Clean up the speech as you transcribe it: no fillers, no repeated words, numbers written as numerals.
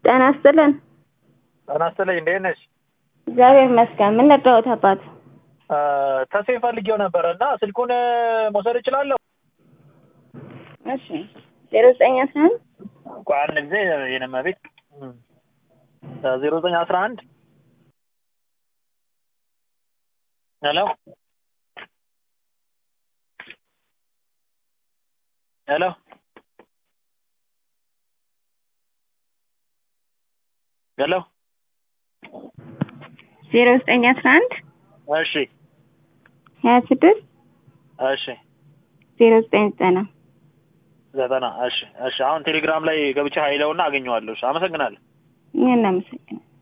ጤና ይስጥልን። ጤና ይስጥልኝ። እንዴት ነሽ? እግዚአብሔር ይመስገን። ምን ነግረውት አባት? ተሴ ፈልጌው ነበረ እና ስልኩን መውሰድ እችላለሁ? እሺ 0911 ቆይ አንድ ጊዜ የነማ ቤት 0911 ሄሎ ሄሎ 0911 እሺ 26 እሺ 0990 እሺ አሁን ቴሌግራም ላይ ገብቼ ሀይለውና አገኘዋለሁ። እሺ አመሰግናለሁ። እኛም እናመሰግናለን።